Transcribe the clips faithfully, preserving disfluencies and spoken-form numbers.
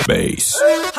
بیس.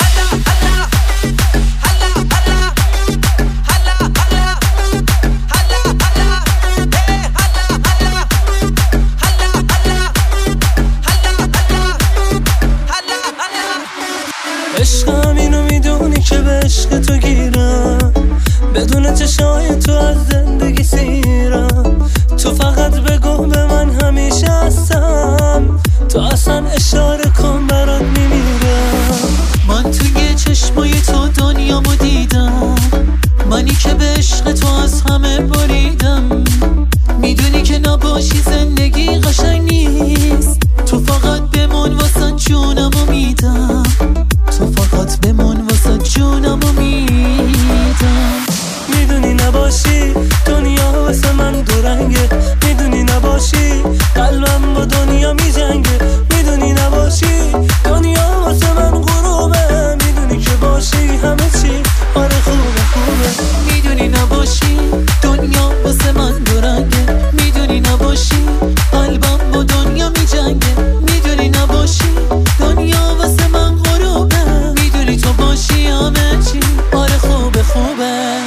عشقم اینو میدونی که به عشق تو گیرم، بدون چشای تو از زندگی سیرم. تو فقط بگو به من همیشه هستم، تو اصلا اشاره کن برات میمیرم. من توی چشمای تو دنیامو دیدم، منی که به عشق تو از همه بریدم. میدونی که نباشی زندگی قشنگ نیست، تو فقط بمون واسه جونمو میدم، تو فقط بمون واسه جونمو میدم. میدونی نباشی دنیا واسه من دورنگه، میدونی نباشی قلبم با دنیا میجنگه. میدونی نباشی دنیا واسه من غروبه، میدونی که باشی همه چی آره خوبه خوبه. میدونی نباشی دنیا واسه من دورنگه، میدونی نباشی قلبم با دنیا میجنگه. میدونی نباشی دنیا واسه من غروبه، میدونی تو باشی همه چی آره خوبه خوبه.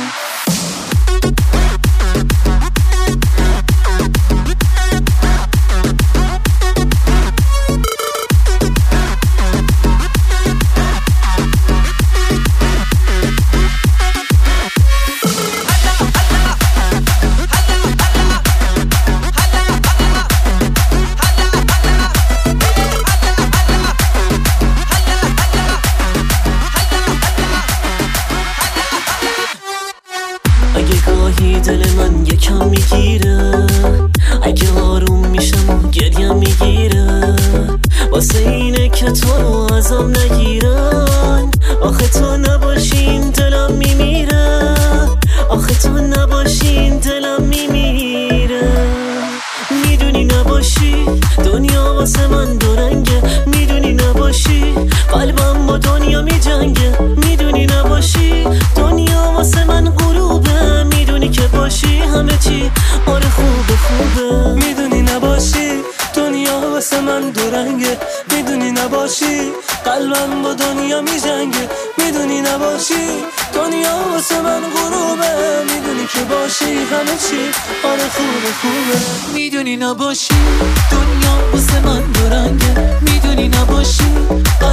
اگه گاهی دل من یکم میگیره، اگه آروم میشم و گریم میگیره، واسه اینه که تو رو ازم نگیرن. آخه تو نباشین دلم میمیره، آخه تو نباشین دلم میمیره. میدونی نباشی دنیا واسه من دورنگه، میدونی نباشی قلبم با دنیا میجنگه. میدونی نباشی دنیا واسه من غروبه، میدونی که باشی همه چی آره خوبه خوبه. میدونی نباشی دنیا واسه من دورنگه، میدونی نباشی قلبم با دنیا میجنگه. میدونی نباشی دنیا واسه من غروبه، میدونی که باشی همه چی آره خوبه خوبه. میدونی نباشی دنیا واسه من دورنگه، میدونی نباشی